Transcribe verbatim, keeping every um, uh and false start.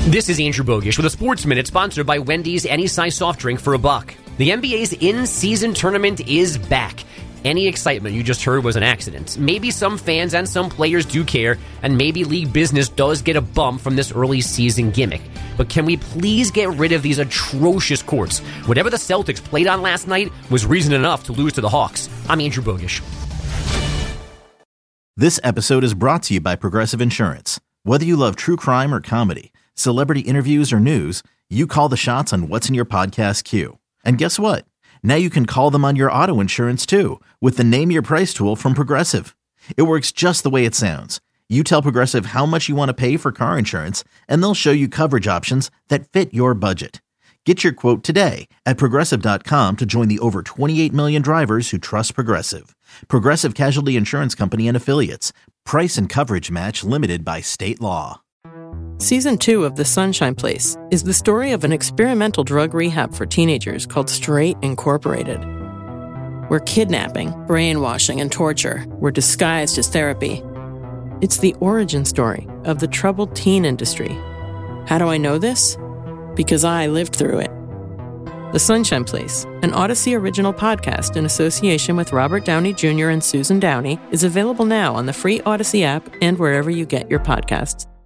This is Andrew Bogish with a Sports Minute sponsored by Wendy's Any Size Soft Drink for a Buck. The N B A's in-season tournament is back. Any excitement you just heard was an accident. Maybe some fans and some players do care, and maybe league business does get a bump from this early season gimmick. But can we please get rid of these atrocious courts? Whatever the Celtics played on last night was reason enough to lose to the Hawks. I'm Andrew Bogish. This episode is brought to you by Progressive Insurance. Whether you love true crime or comedy, celebrity interviews or news, you call the shots on what's in your podcast queue. And guess what? Now you can call them on your auto insurance too with the Name Your Price tool from Progressive. It works just the way it sounds. You tell Progressive how much you want to pay for car insurance, and they'll show you coverage options that fit your budget. Get your quote today at Progressive dot com to join the over twenty-eight million drivers who trust Progressive. Progressive Casualty Insurance Company and Affiliates. Price and coverage match limited by state law. Season two of The Sunshine Place is the story of an experimental drug rehab for teenagers called Straight Incorporated, where kidnapping, brainwashing, and torture were disguised as therapy. It's the origin story of the troubled teen industry. How do I know this? Because I lived through it. The Sunshine Place, an Odyssey original podcast in association with Robert Downey Junior and Susan Downey, is available now on the free Odyssey app and wherever you get your podcasts.